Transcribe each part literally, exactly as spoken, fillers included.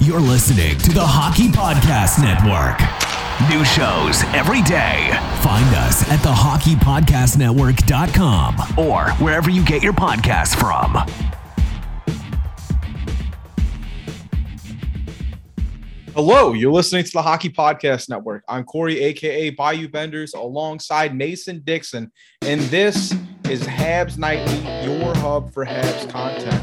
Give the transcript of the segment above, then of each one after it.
You're listening to the Hockey Podcast Network. New shows every day. Find us at the hockey podcast network dot com or wherever you get your podcasts from. Hello, you're listening to the Hockey Podcast Network. I'm Corey, a k a. Bayou Benders, alongside Mason Dixon, and this is Habs Nightly, your hub for Habs content.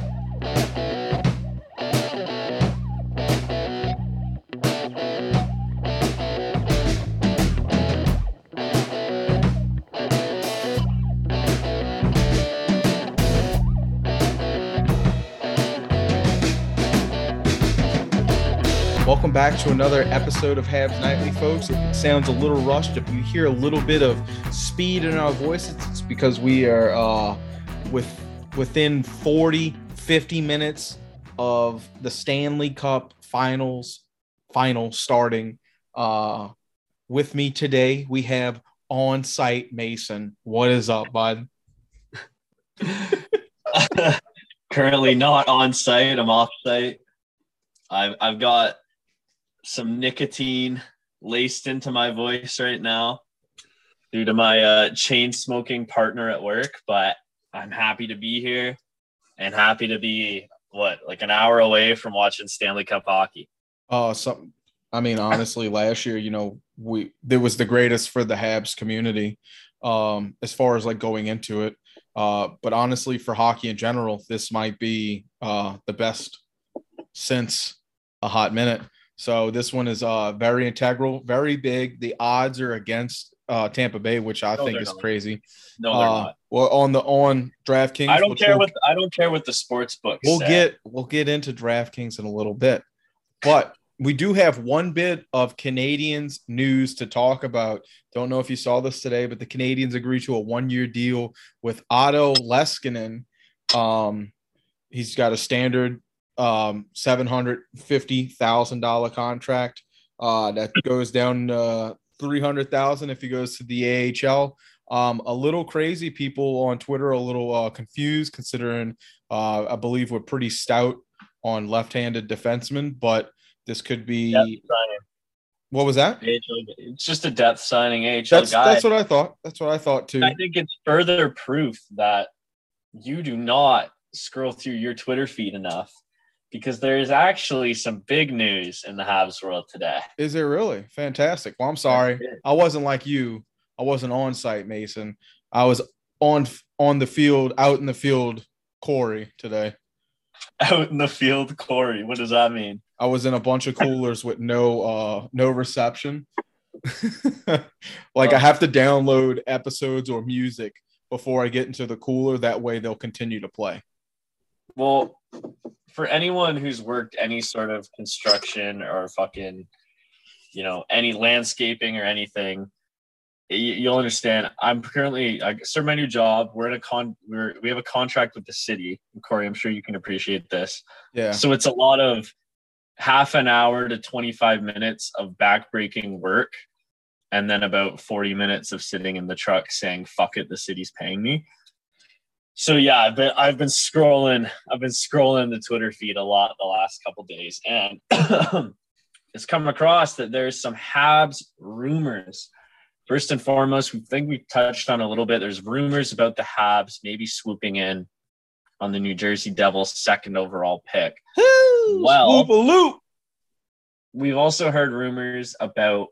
Welcome back to another episode of Habs Nightly, folks. It sounds a little rushed. If you hear a little bit of speed in our voices, it's because we are uh, with within forty, fifty minutes of the Stanley Cup Finals final starting. Uh, with me today, we have on-site Mason. What is up, bud? Currently not on-site. I'm off-site. I've I've got some nicotine laced into my voice right now due to my uh, chain smoking partner at work, but I'm happy to be here and happy to be what, like an hour away from watching Stanley Cup hockey. Oh, uh, something. I mean, honestly, last year, you know, we it was the greatest for the Habs community um, as far as like going into it. Uh, but honestly, for hockey in general, this might be uh, the best since a hot minute. So this one is uh, very integral, very big. The odds are against uh, Tampa Bay, which I no, think is not. crazy. No, they're uh, not. Well, on the on DraftKings, I don't care we'll, what I don't care what the sports books We'll say. get we'll get into DraftKings in a little bit, but we do have one bit of Canadiens news to talk about. Don't know if you saw this today, but the Canadiens agreed to a one-year deal with Otto Leskinen. Um, he's got a standard um seven hundred fifty thousand dollars contract uh that goes down uh three hundred thousand if he goes to the A H L. Um a little crazy. People on Twitter are a little uh confused considering uh I believe we're pretty stout on left-handed defensemen, but this could be what was that? A H L, it's just a depth signing A H L that's, guy. That's what I thought. That's what I thought too. I think it's further proof that you do not scroll through your Twitter feed enough, because there is actually some big news in the Habs world today. Is there really? Fantastic. Well, I'm sorry. I wasn't like you. I wasn't on site, Mason. I was on on the field, out in the field, Corey, today. Out in the field, Corey. What does that mean? I was in a bunch of coolers with no uh, no reception. Like, oh. I have to download episodes or music before I get into the cooler. That way they'll continue to play. Well, for anyone who's worked any sort of construction or fucking, you know, any landscaping or anything, you, you'll understand. I'm currently, I started my new job. We're in a con, we're, we have a contract with the city. Corey, I'm sure you can appreciate this. Yeah. So it's a lot of half an hour to twenty-five minutes of backbreaking work, and then about forty minutes of sitting in the truck saying, fuck it, the city's paying me. So yeah, I've been I've been scrolling I've been scrolling the Twitter feed a lot the last couple of days, and it's come across that there's some Habs rumors. First and foremost, we think we touched on a little bit. There's rumors about the Habs maybe swooping in on the New Jersey Devils' second overall pick. Woo, well, swoop-a-loop. We've also heard rumors about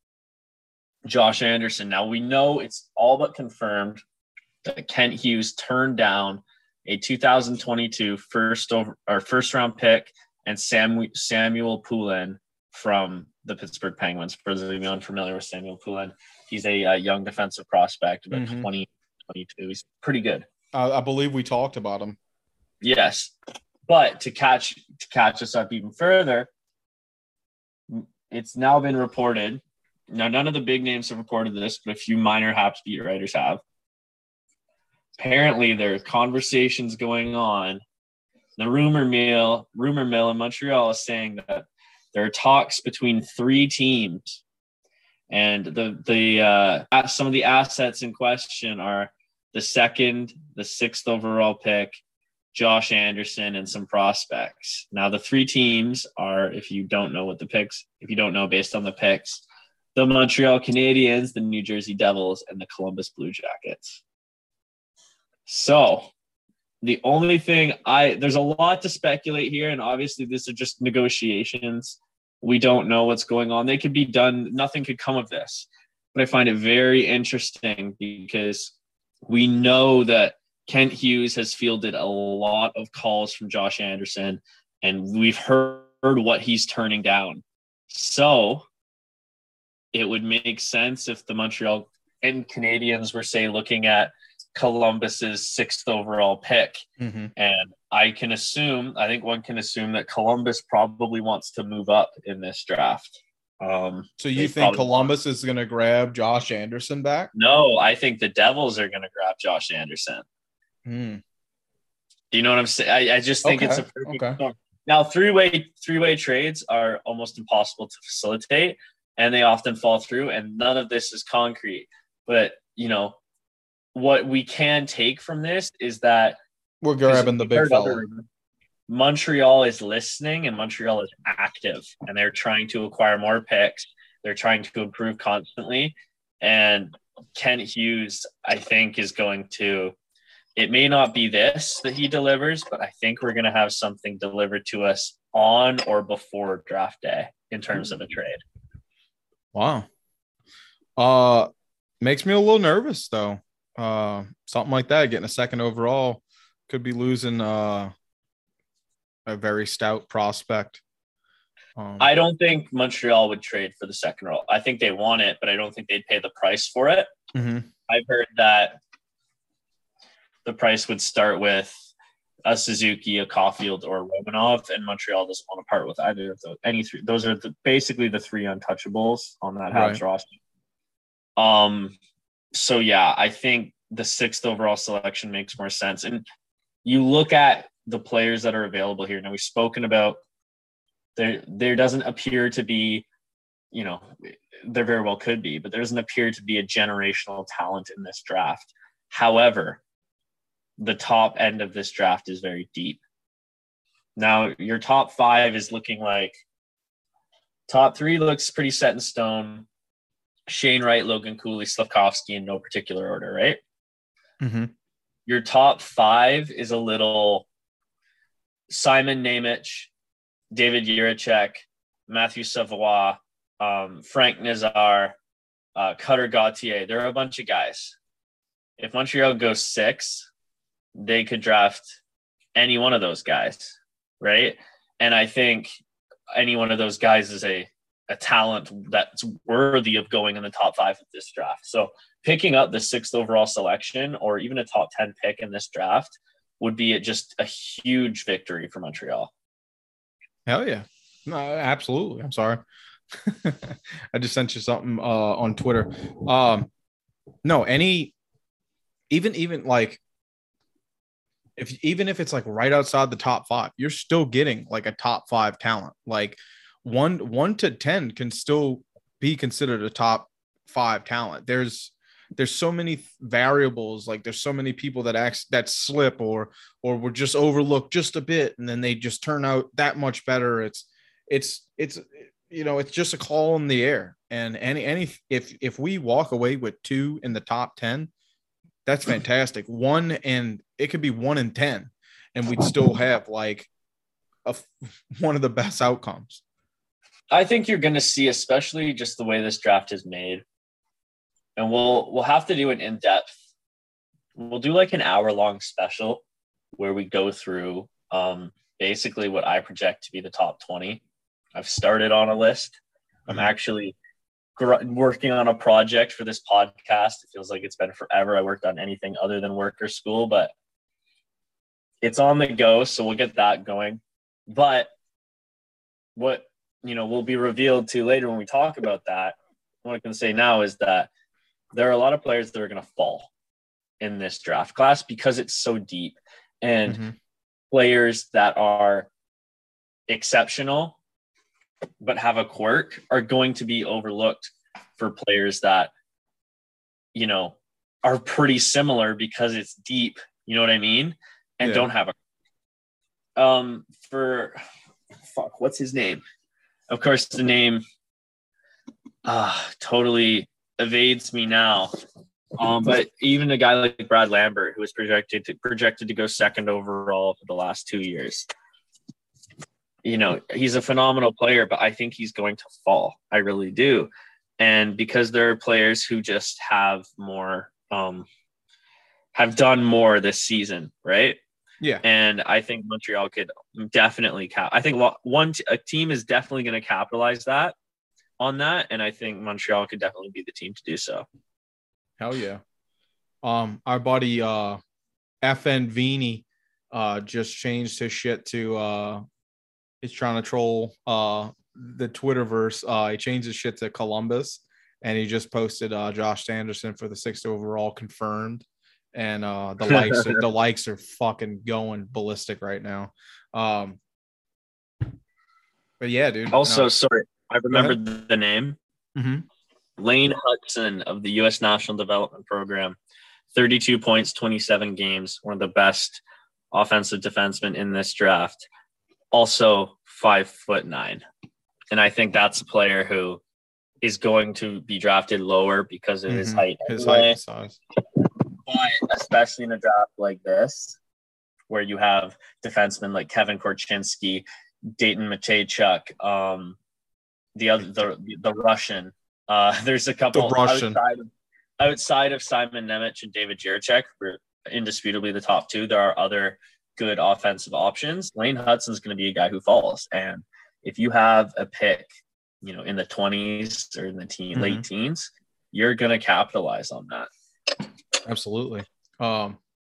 Josh Anderson. Now we know it's all but confirmed that Kent Hughes turned down a two thousand twenty-two first over or first round pick and Sam, Samuel Poulin from the Pittsburgh Penguins. For those of you unfamiliar with Samuel Poulin, he's a, a young defensive prospect, about mm-hmm. twenty, twenty-two. He's pretty good. Uh, I believe we talked about him. Yes, but to catch to catch us up even further, it's now been reported. Now, none of the big names have reported this, but a few minor Habs beat writers have. Apparently, there are conversations going on. The rumor mill, rumor mill in Montreal is saying that there are talks between three teams, and the the uh, some of the assets in question are the second, the sixth overall pick, Josh Anderson, and some prospects. Now, the three teams are, if you don't know what the picks, if you don't know based on the picks, the Montreal Canadiens, the New Jersey Devils, and the Columbus Blue Jackets. So the only thing I, there's a lot to speculate here, and obviously these are just negotiations. We don't know what's going on. They could be done. Nothing could come of this. But I find it very interesting because we know that Kent Hughes has fielded a lot of calls from Josh Anderson, and we've heard what he's turning down. So it would make sense if the Montreal and Canadiens were, say, looking at Columbus's sixth overall pick. Mm-hmm. And I can assume, I think one can assume that Columbus probably wants to move up in this draft. Um, so you think Columbus want... is going to grab Josh Anderson back? No, I think the Devils are going to grab Josh Anderson. Hmm. Do you know what I'm saying? I, I just think okay. it's a perfect okay. storm. Now, three-way three-way trades are almost impossible to facilitate, and they often fall through, and none of this is concrete. But, you know, what we can take from this is that we're grabbing the big fella. Montreal is listening, and Montreal is active, and they're trying to acquire more picks. They're trying to improve constantly, and Kent Hughes, I think, is going to – it may not be this that he delivers, but I think we're going to have something delivered to us on or before draft day in terms of a trade. Wow. Uh, makes me a little nervous, though. Uh, something like that, getting a second overall, could be losing uh, a very stout prospect. Um, I don't think Montreal would trade for the second roll. I think they want it, but I don't think they'd pay the price for it. Mm-hmm. I've heard that the price would start with a Suzuki, a Caulfield, or a Romanov, and Montreal doesn't want to part with either of those. Any three, those are the, basically the three untouchables on that Habs right. roster. Um, so yeah, I think the sixth overall selection makes more sense. And you look at the players that are available here. Now, we've spoken about there. There doesn't appear to be, you know, there very well could be, but there doesn't appear to be a generational talent in this draft. However, the top end of this draft is very deep. Now, your top five is looking like top three looks pretty set in stone. Shane Wright, Logan Cooley, Slavkovsky in no particular order, right? Mm-hmm. Your top five is a little Simon Nemec, David Jiricek, Matthew Savoie, um, Frank Nazar, uh, Cutter Gauthier. There are a bunch of guys. If Montreal goes six, they could draft any one of those guys, right? And I think any one of those guys is a, a talent that's worthy of going in the top five of this draft. So picking up the sixth overall selection or even a top ten pick in this draft would be just a huge victory for Montreal. Hell yeah. No, absolutely. I'm sorry. I just sent you something uh, on Twitter. Um, no, any, even, even like, If even if it's like right outside the top five, you're still getting like a top five talent. Like one one to ten can still be considered a top five talent. There's there's so many variables. Like there's so many people that act that slip or or were just overlooked just a bit, and then they just turn out that much better. It's it's it's you know it's just a call in the air. And any any if if we walk away with two in the top ten. That's fantastic. One and it could be one in ten, and we'd still have like a one of the best outcomes. I think you're going to see, especially just the way this draft is made, and we'll we'll have to do an in depth. We'll do like an hour long special where we go through um, basically what I project to be the top twenty. I've started on a list. I'm actually working on a project for this podcast. It feels like it's been forever. I worked on anything other than work or school, but it's on the go. So we'll get that going. But what, you know, will be revealed to later when we talk about that, what I can say now is that there are a lot of players that are going to fall in this draft class because it's so deep, and mm-hmm. players that are exceptional but have a quirk are going to be overlooked for players that, you know, are pretty similar because it's deep, you know what I mean? And yeah. don't have a, um, for fuck, what's his name? Of course, the name uh, totally evades me now. Um, but even a guy like Brad Lambert, who was projected to, projected to go second overall for the last two years, you know, he's a phenomenal player, but I think he's going to fall. I really do. And because there are players who just have more, um, have done more this season, right? Yeah. And I think Montreal could definitely cap. I think one a team is definitely going to capitalize that on that, and I think Montreal could definitely be the team to do so. Hell yeah. Um, our buddy uh, F N Vini uh, just changed his shit to uh, he's trying to troll uh, the Twitterverse. Uh, he changed his shit to Columbus, and he just posted uh, Josh Anderson for the sixth overall confirmed. And uh, the likes, the likes are fucking going ballistic right now. Um, but yeah, dude. Also, no. sorry, I remembered the name. Mm-hmm. Lane Hudson of the U S National Development Program, thirty-two points, twenty-seven games, one of the best offensive defensemen in this draft. Also five foot nine. And I think that's a player who is going to be drafted lower because of mm-hmm. his height. His anyway. height and size. But especially in a draft like this, where you have defensemen like Kevin Korchinski, Dayton Matejchuk, um, the other the, the Russian. Uh, there's a couple the Russian. outside of, outside of Simon Nemec and David Jiricek, who are indisputably the top two. There are other good offensive options. Lane Hudson's going to be a guy who falls, and if you have a pick, you know, in the twenties or in the teen, mm-hmm. late teens, you're going to capitalize on that. Absolutely. Um,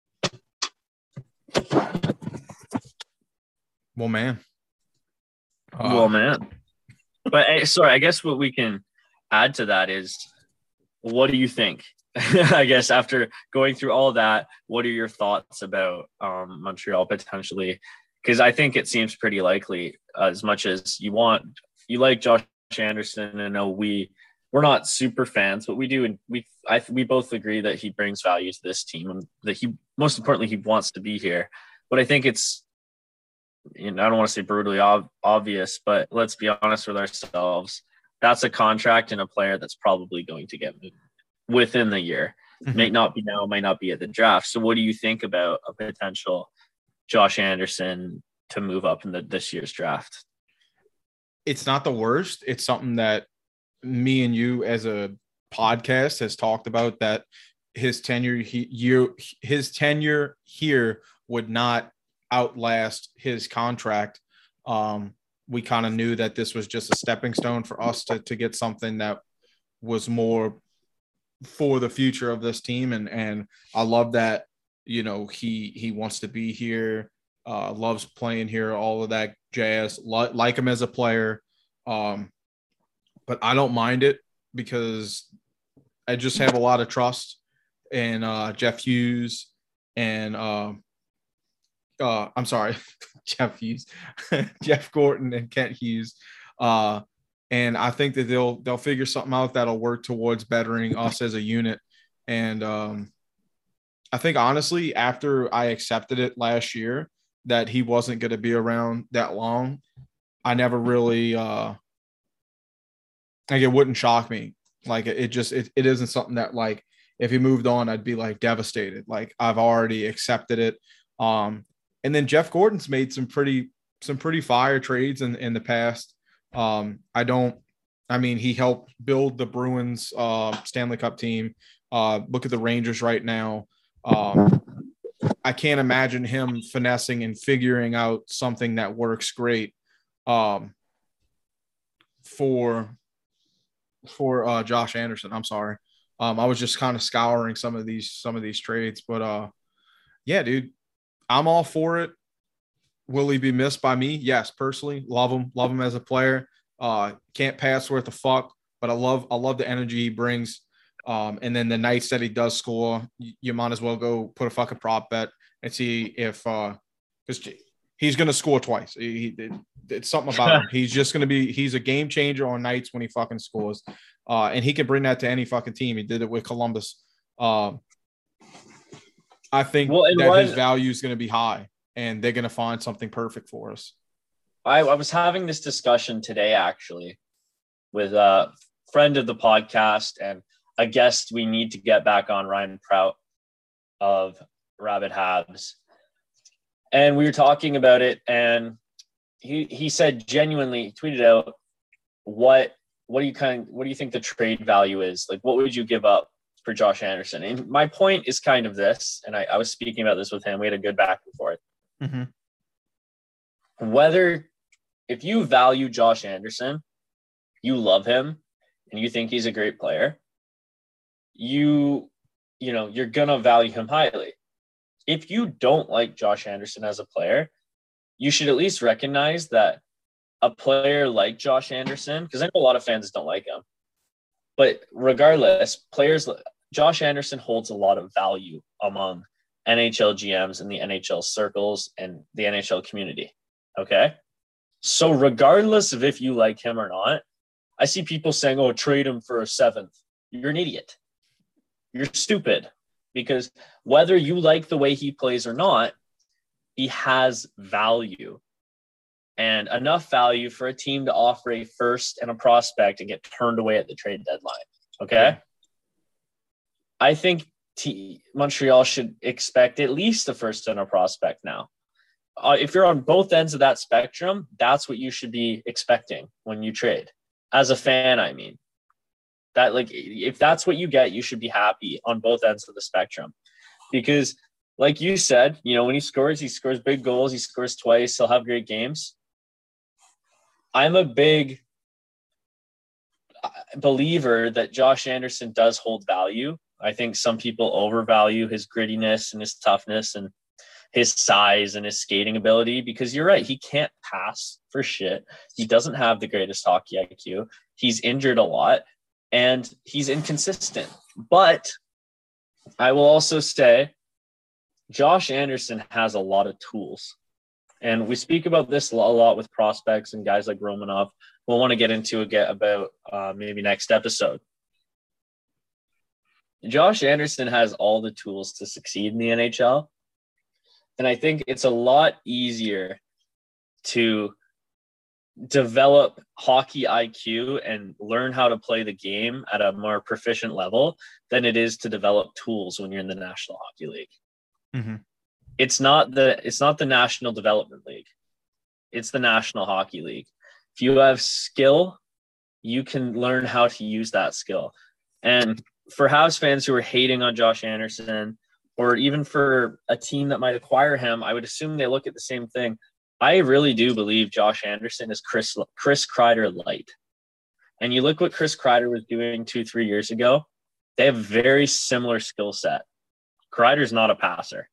well, man. Uh, well, man. But hey, sorry, I guess what we can add to that is, what do you think? I guess after going through all that, what are your thoughts about um, Montreal potentially? Because I think it seems pretty likely, uh, as much as you want, you like Josh Anderson. I know we. We're not super fans, but we do, and we I, we both agree that he brings value to this team, and that he, most importantly, he wants to be here. But I think it's, you know, I don't want to say brutally ob- obvious, but let's be honest with ourselves. That's a contract and a player that's probably going to get moved within the year. Mm-hmm. May not be now, might not be at the draft. So, what do you think about a potential Josh Anderson to move up in the, this year's draft? It's not the worst. It's something that me and you as a podcast has talked about, that his tenure he, you, his tenure here would not outlast his contract. Um, we kind of knew that this was just a stepping stone for us to, to get something that was more for the future of this team. And, and I love that, you know, he, he wants to be here, uh, loves playing here, all of that jazz, L- like him as a player. Um, But I don't mind it because I just have a lot of trust in uh, Jeff Hughes and uh, uh, I'm sorry, Jeff Hughes, Jeff Gorton and Kent Hughes. Uh, and I think that they'll they'll figure something out that'll work towards bettering us as a unit. And um, I think honestly, after I accepted it last year that he wasn't going to be around that long, I never really uh, – like, it wouldn't shock me. Like, it, it just, it, it isn't something that, like, if he moved on, I'd be, like, devastated. Like, I've already accepted it. Um, and then Jeff Gordon's made some pretty, some pretty fire trades in, in the past. Um, I don't, I mean, he helped build the Bruins uh, Stanley Cup team. Uh, look at the Rangers right now. Um, I can't imagine him finessing and figuring out something that works great um, for, for uh Josh Anderson. I'm sorry. Um, I was just kind of scouring some of these, some of these trades, but uh, yeah, dude, I'm all for it. Will he be missed by me? Yes. Personally, love him, love him as a player. Uh, can't pass worth a fuck, but I love, I love the energy he brings. Um, and then the nights that he does score, you, you might as well go put a fucking prop bet and see if, uh, because he's going to score twice. He, he, it's something about him. He's just going to be – he's a game changer on nights when he fucking scores. Uh, and he can bring that to any fucking team. He did it with Columbus. Um, I think well, that one, his value is going to be high. and they're going to find something perfect for us. I, I was having this discussion today, actually, with a friend of the podcast and a guest we need to get back on, Ryan Prout of Rabbit Habs. And we were talking about it, and he he said genuinely, tweeted out, what what do you kind of, what do you think the trade value is? Like, what would you give up for Josh Anderson? And my point is kind of this, and I, I was speaking about this with him. We had a good back and forth. Mm-hmm. Whether, if you value Josh Anderson, you love him, and you think he's a great player, you, you know, you're going to value him highly. If you don't like Josh Anderson as a player, you should at least recognize that a player like Josh Anderson, because I know a lot of fans don't like him, but regardless, players, Josh Anderson holds a lot of value among N H L G Ms and the N H L circles and the N H L community. Okay. So regardless of if you like him or not, I see people saying, oh, trade him for a seventh. You're an idiot. You're stupid, because whether you like the way he plays or not, he has value, and enough value for a team to offer a first and a prospect and get turned away at the trade deadline. Okay. Yeah. I think T- Montreal should expect at least a first and a prospect now. Uh, if you're on both ends of that spectrum, that's what you should be expecting when you trade. As a fan, I mean, that, like, if that's what you get, you should be happy on both ends of the spectrum. Because like you said, you know, when he scores, he scores big goals, he scores twice, he'll have great games. I'm a big believer that Josh Anderson does hold value. I think some people overvalue his grittiness and his toughness and his size and his skating ability, because you're right, he can't pass for shit. He doesn't have the greatest hockey I Q. He's injured a lot and he's inconsistent. But I will also say Josh Anderson has a lot of tools. And we speak about this a lot with prospects and guys like Romanov. We'll want to get into it get about uh, maybe next episode. Josh Anderson has all the tools to succeed in the N H L. And I think it's a lot easier to develop hockey I Q and learn how to play the game at a more proficient level than it is to develop tools when you're in the National Hockey League. Mm-hmm. It's not the it's not the National Development League. It's the National Hockey League. If you have skill, you can learn how to use that skill. And for Habs fans who are hating on Josh Anderson, or even for a team that might acquire him, I would assume they look at the same thing. I really do believe Josh Anderson is Chris Chris Kreider light. And you look what Chris Kreider was doing two, three years ago. They have very similar skill set. Kreider's not a passer.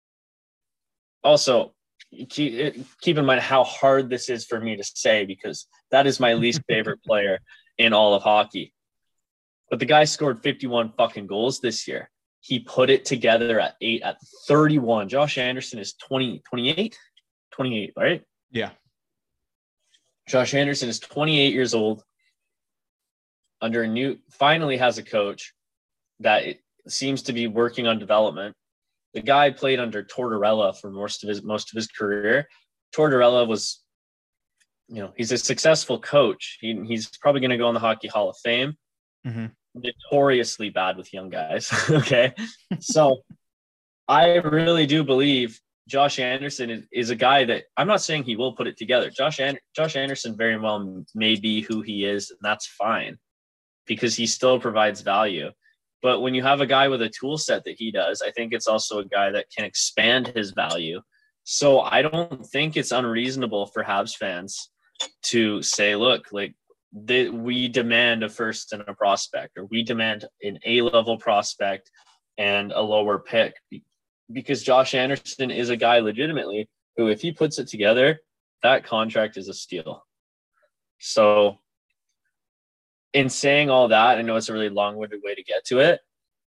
Also, keep, keep in mind how hard this is for me to say, because that is my least favorite player in all of hockey. But the guy scored fifty-one fucking goals this year. He put it together at eight, at thirty-one. Josh Anderson is twenty, twenty-eight, twenty-eight, right? Yeah. Josh Anderson is twenty-eight years old, under a new, finally has a coach that it seems to be working on development. The guy played under Tortorella for most of his most of his career. Tortorella was, you know, he's a successful coach. He, he's probably going to go in the Hockey Hall of Fame. Mm-hmm. Notoriously bad with young guys. Okay. So I really do believe Josh Anderson is, is a guy that, I'm not saying he will put it together. Josh, An- Josh Anderson very well may be who he is, and that's fine, because he still provides value. But when you have a guy with a tool set that he does, I think it's also a guy that can expand his value. So I don't think it's unreasonable for Habs fans to say, look, like, that we demand a first and a prospect, or we demand an A-level prospect and a lower pick, because Josh Anderson is a guy legitimately who, if he puts it together, that contract is a steal. So in saying all that, I know it's a really long-winded way to get to it.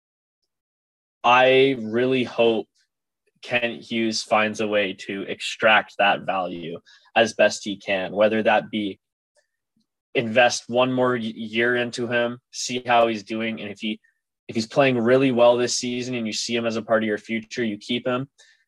I really hope Kent Hughes finds a way to extract that value as best he can, whether that be invest one more year into him, see how he's doing. And if he, if he's playing really well this season and you see him as a part of your future, you keep him.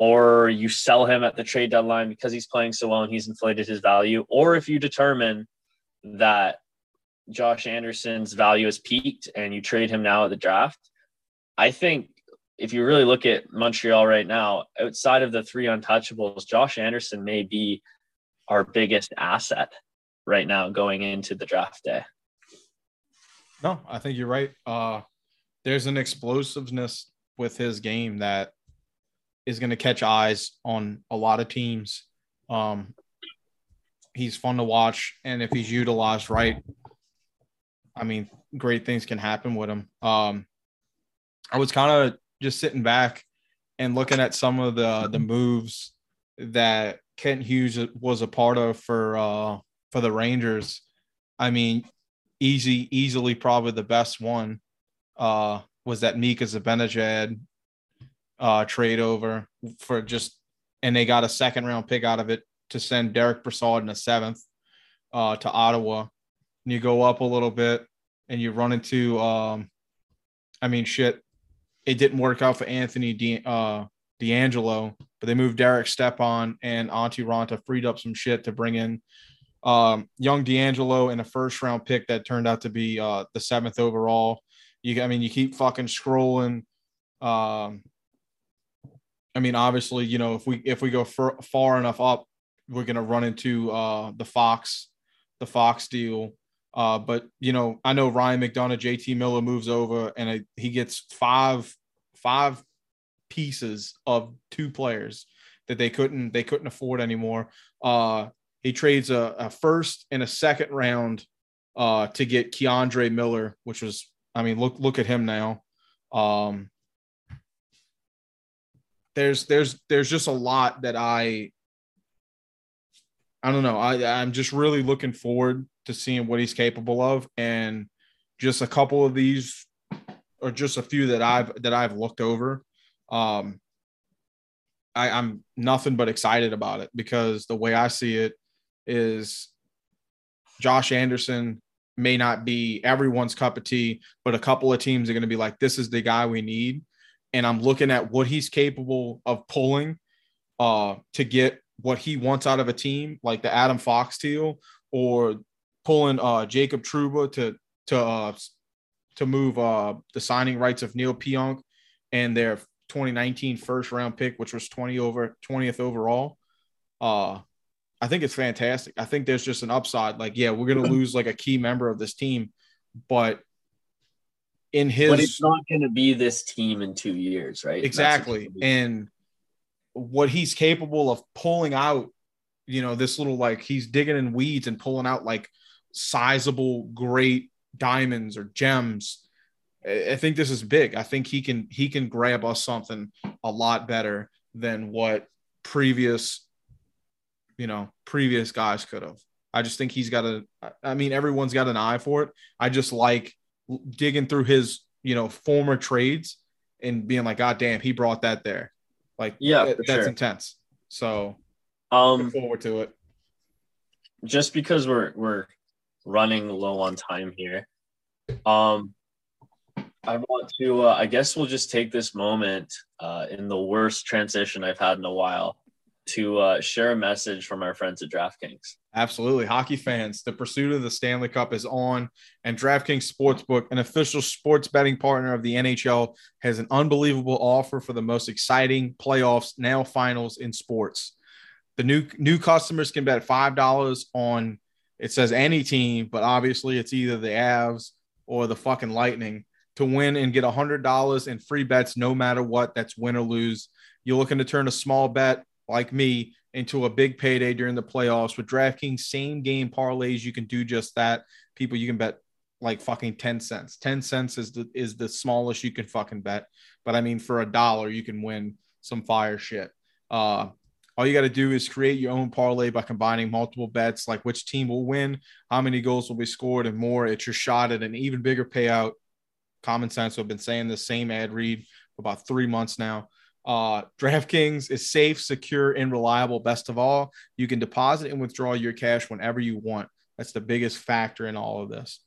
or you sell him at the trade deadline because he's playing so well and he's inflated his value, or if you determine that Josh Anderson's value has peaked and you trade him now at the draft, I think if you really look at Montreal right now, outside of the three untouchables, Josh Anderson may be our biggest asset right now going into the draft day. No, I think you're right. Uh, there's an explosiveness with his game that is going to catch eyes on a lot of teams. Um, he's fun to watch, and if he's utilized right, I mean, great things can happen with him. Um, I was kind of just sitting back and looking at some of the the moves that Kent Hughes was a part of for uh, for the Rangers. I mean, easy, easily probably the best one uh, was that Mika Zibanejad uh, trade over for just, and they got a second round pick out of it to send Derek Brassard in the seventh uh, to Ottawa. And you go up a little bit and you run into, um, I mean, shit, it didn't work out for Anthony De, uh, D'Angelo, but they moved Derek Stepan and Antti Ranta, freed up some shit to bring in um, young D'Angelo and a first round pick that turned out to be uh, the seventh overall. You, I mean, you keep fucking scrolling. Um, I mean, obviously, you know, if we if we go far, far enough up, we're gonna run into uh, the Fox, the Fox deal. Uh, but you know, I know Ryan McDonough, J T Miller moves over, and it, he gets five five pieces of two players that they couldn't they couldn't afford anymore. Uh, he trades a, a first and a second round uh, to get Keandre Miller, which was, I mean, look look at him now. Um, there's there's there's just a lot that I I don't know. I I'm just really looking forward to seeing what he's capable of, and just a couple of these, or just a few that I've that I've looked over. Um, I, I'm nothing but excited about it, because the way I see it is Josh Anderson may not be everyone's cup of tea, but a couple of teams are going to be like, this is the guy we need. And I'm looking at what he's capable of pulling uh, to get what he wants out of a team, like the Adam Fox deal, or pulling uh, Jacob Trouba to to uh, to move uh, the signing rights of Neil Pionk and their twenty nineteen first round pick, which was twenty over twentieth overall. Uh, I think it's fantastic. I think there's just an upside. Like, yeah, we're going to lose like a key member of this team, but in his, but it's not going to be this team in two years, right? Exactly. And what he's capable of pulling out, you know, this little, like, he's digging in weeds and pulling out like sizable, great diamonds or gems. I think this is big. I think he can, he can grab us something a lot better than what previous, you know, previous guys could have. I just think he's got a, I mean, everyone's got an eye for it. I just like digging through his, you know, former trades and being like, God damn, he brought that there. Like, yeah, that, that's sure. intense. So um, look forward to it. Just because we're, we're running low on time here. Um, I want to, uh, I guess we'll just take this moment uh, in the worst transition I've had in a while to uh, share a message from our friends at DraftKings. Absolutely. Hockey fans, the pursuit of the Stanley Cup is on, and DraftKings Sportsbook, an official sports betting partner of the N H L, has an unbelievable offer for the most exciting playoffs, now finals in sports. The new new customers can bet five dollars on, it says any team, but obviously it's either the Avs or the fucking Lightning, to win and get one hundred dollars in free bets no matter what. That's win or lose. You're looking to turn a small bet like me into a big payday during the playoffs. With DraftKings same game parlays, you can do just that. People, you can bet like fucking ten cents. ten cents is the is the smallest you can fucking bet. But I mean, for a dollar, you can win some fire shit. Uh, all you got to do is create your own parlay by combining multiple bets, like which team will win, how many goals will be scored, and more. It's your shot at an even bigger payout. Common sense. I've been saying the same ad read for about three months now. Uh, DraftKings is safe, secure, and reliable. Best of all, you can deposit and withdraw your cash whenever you want. That's the biggest factor in all of this.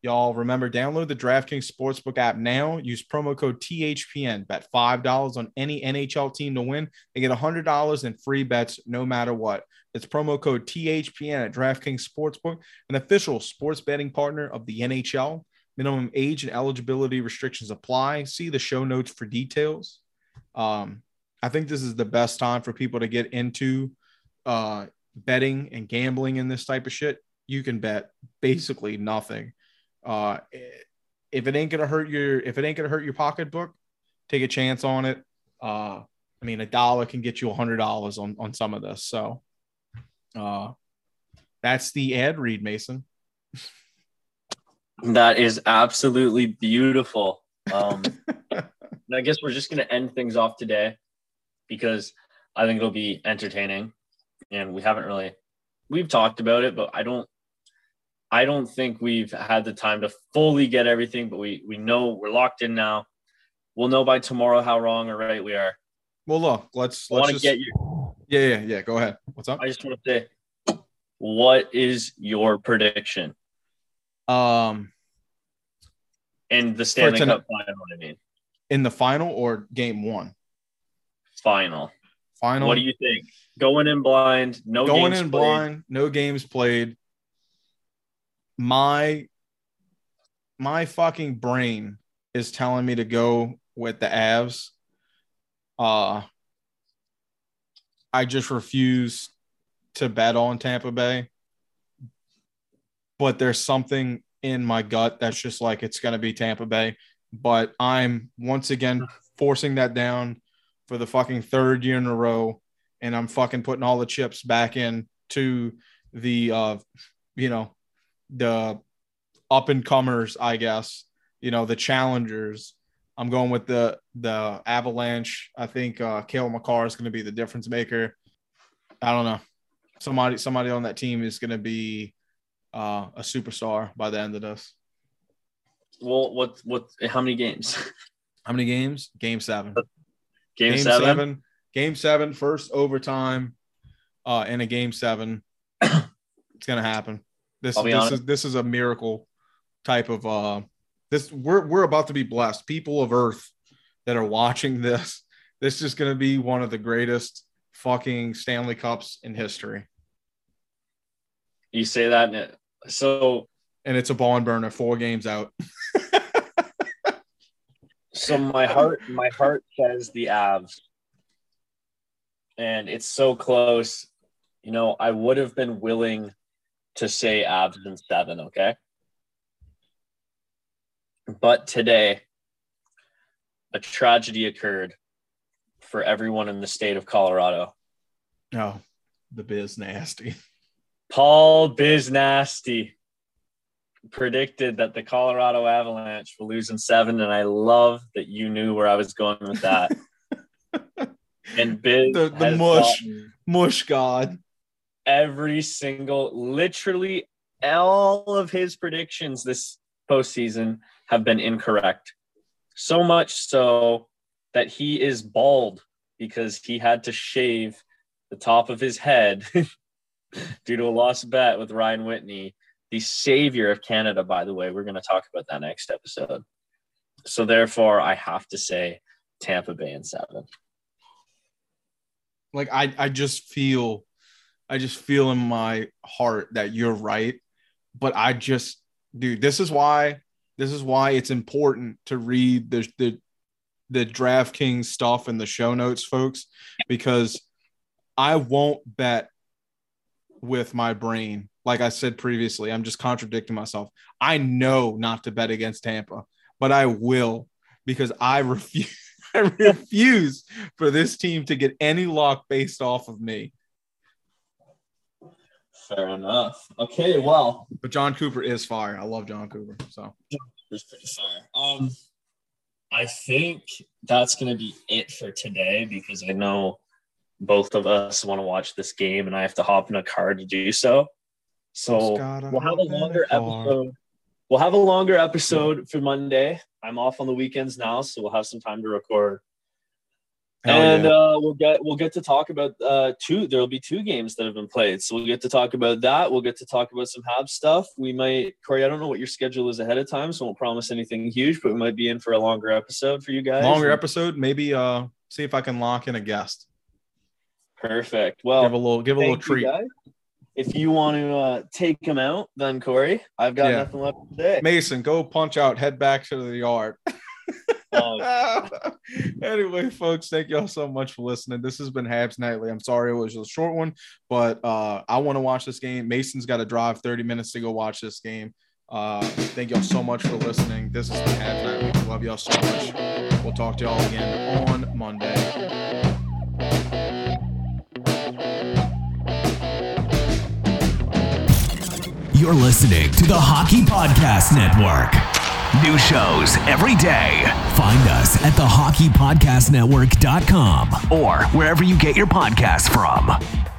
Y'all remember, download the DraftKings Sportsbook app now. Use promo code T H P N. Bet five dollars on any N H L team to win and get one hundred dollars in free bets no matter what. It's promo code T H P N at DraftKings Sportsbook, an official sports betting partner of the N H L. Minimum age and eligibility restrictions apply. See the show notes for details. Um, I think this is the best time for people to get into uh, betting and gambling in this type of shit. You can bet basically nothing. Uh, if it ain't gonna hurt your, if it ain't gonna hurt your pocketbook, take a chance on it. Uh, I mean, a dollar can get you a hundred dollars on on some of this. So, uh, that's the ad read, Mason. That is absolutely beautiful. Um, and I guess we're just gonna end things off today because I think it'll be entertaining, and we haven't really we've talked about it, but I don't. I don't think we've had the time to fully get everything, but we we know we're locked in now. We'll know by tomorrow how wrong or right we are. Well, look, let's, I let's want to just, get you. yeah, yeah, yeah. Go ahead. What's up? I just want to say, what is your prediction? Um, in the Stanley tonight- Cup final, I mean. In the final or game one? Final. Final. What do you think? Going in blind, no Going games in played. blind, no games played. My my fucking brain is telling me to go with the Avs. Uh, I just refuse to bet on Tampa Bay. But there's something in my gut that's just like it's going to be Tampa Bay. But I'm once again forcing that down for the fucking third year in a row. And I'm fucking putting all the chips back in to the, uh, you know, the up and comers, I guess, you know, the challengers. I'm going with the the Avalanche. I think uh, Cale Makar is going to be the difference maker. I don't know. Somebody somebody on that team is going to be uh, a superstar by the end of this. Well, what what? How many games? How many games? Game seven. Game, game seven? seven. Game seven. First overtime. Uh, in a game seven. It's going to happen. This, this honest. is this is a miracle type of uh this we're we're about to be blessed. People of Earth that are watching this, this is gonna be one of the greatest fucking Stanley Cups in history. You say that and it, so And it's a barn burner, four games out. so my heart my heart says the Avs. And it's so close. You know, I would have been willing to say Avs in seven, okay? But today, a tragedy occurred for everyone in the state of Colorado. Oh, the biz nasty. Paul Biznasty predicted that the Colorado Avalanche will lose in seven, and I love that you knew where I was going with that. And Biz The, the has mush, gotten mush god. every single, literally all of his predictions this postseason have been incorrect. So much so that he is bald because he had to shave the top of his head due to a lost bet with Ryan Whitney, the savior of Canada, by the way. We're going to talk about that next episode. So therefore, I have to say Tampa Bay in seven. Like I, I just feel, I just feel in my heart that you're right. But I just, dude, this is why, this is why it's important to read the the the DraftKings stuff in the show notes, folks, because I won't bet with my brain. Like I said previously, I'm just contradicting myself. I know not to bet against Tampa, but I will because I refuse. I refuse for this team to get any luck based off of me. Fair enough. Okay, well. But John Cooper is fire. I love John Cooper. So Cooper's pretty fire. Um, I think that's going to be it for today because I know both of us want to watch this game and I have to hop in a car to do so. So we'll have a longer episode. We'll have a longer episode for Monday. I'm off on the weekends now, so we'll have some time to record. Hell and yeah. uh, we'll get we'll get to talk about uh, two. There'll be two games that have been played, so we'll get to talk about that. We'll get to talk about some Habs stuff. We might, Corey. I don't know what your schedule is ahead of time, so won't promise anything huge, but we might be in for a longer episode for you guys. Longer episode, maybe. Uh, see if I can lock in a guest. Perfect. Well, give a little, give a little thank you, treat. guys. If you want to uh, take him out, then Corey, I've got Yeah. nothing left today. Mason, go punch out. Head back to the yard. Oh. Anyway, folks, thank y'all so much for listening. This has been Habs Nightly. I'm sorry it was a short one, but uh, I want to watch this game. Mason's got to drive thirty minutes to go watch this game. Uh, thank y'all so much for listening. This has been Habs Nightly. Love y'all so much. We'll talk to y'all again on Monday. You're listening to the Hockey Podcast Network. New shows every day. Find us at the hockey podcast network dot com or wherever you get your podcasts from.